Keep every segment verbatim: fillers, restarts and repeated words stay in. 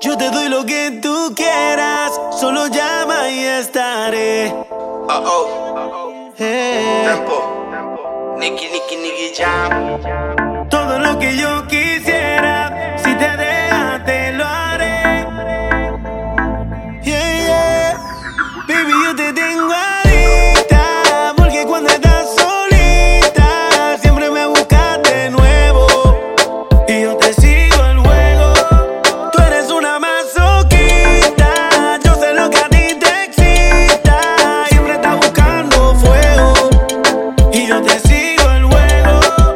Yo te doy lo que tú quieras, solo llama y estaré. Oh oh, Hey. tempo, Nicky, Nicky, Nicky Jam. Todo lo que yo quisiera, si te dejas te lo haré. Yeah, yeah. Baby, yo te tengo adicta, porque cuando estás solita siempre me buscas de nuevo. Y yo te sigo el juego. Tú eres una masoquista, yo sé lo que a ti te excita. Siempre estás buscando fuego. Y yo te sigo el juego.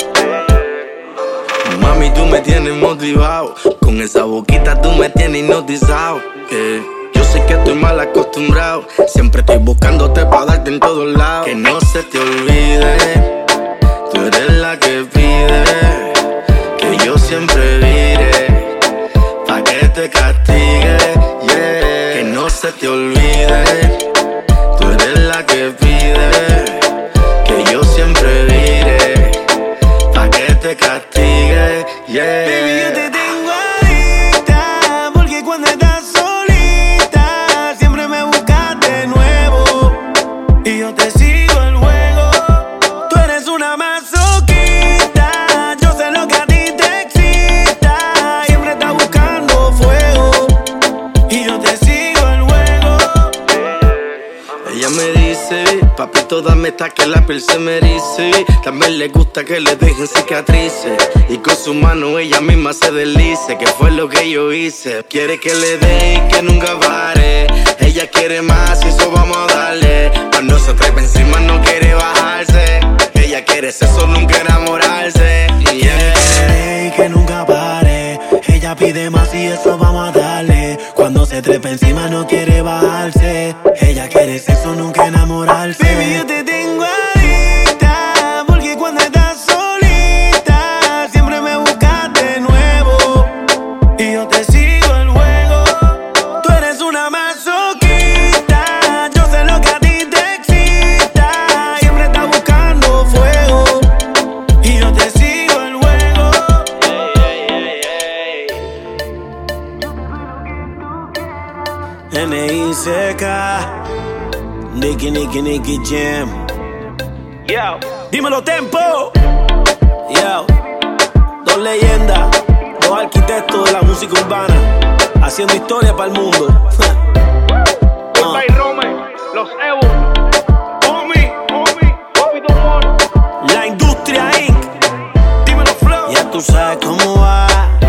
Mami, tú me tienes motivado. Con esa boquita tú me tienes hipnotizado. Yeah. Yo sé que estoy mal acostumbrado. Siempre estoy buscándote para darte en todos lados. Que no se te olvide, tú eres la que pide. Que yo siempre vire, pa' que te castigue. Yeah. Que no se te olvide, tú eres la que pide. Que yo siempre vire, pa' que te castigue. Yeah. Baby, yo te tengo adicta, porque cuando estás solita siempre me buscas de nuevo. Y yo te sigo el juego. Tú eres una masoquista, yo sé lo que a ti te excita. Siempre estás buscando fuego. Y yo te sigo el juego. Ella me dice, papito, dame esta que la piel se me erice. También le gusta que le dejen cicatrices. Y con su mano ella misma se deslice. Que fue lo que yo hice. Quiere que le dé y que nunca pare. Ella quiere más y eso vamos a darle. Cuando se trepa encima no quiere bajarse. Ella quiere sexo, nunca enamorarse. Yeah. Y que nunca pare. Ella pide más y eso vamos a darle. Cuando se trepa encima no quiere bajarse. Ella quiere sexo, nunca enamorarse. Baby, yo te tengo adicta, porque cuando estás solita siempre me buscas de nuevo. Y yo te sigo el juego. Tú eres una masoquista, yo sé lo que a ti te excita. Siempre estás buscando fuego. Y yo te sigo el juego. N I C K, Nicky, Nicky, Nicky Jam. Yo, dímelo tempo. Yo, dos leyendas, dos arquitectos de la música urbana, haciendo historia para el mundo. Goodbye, Rome, los Evo, Homie, Homie, Bobby Domor. La Industria incorporated. Dímelo Flow. Ya tú sabes cómo va.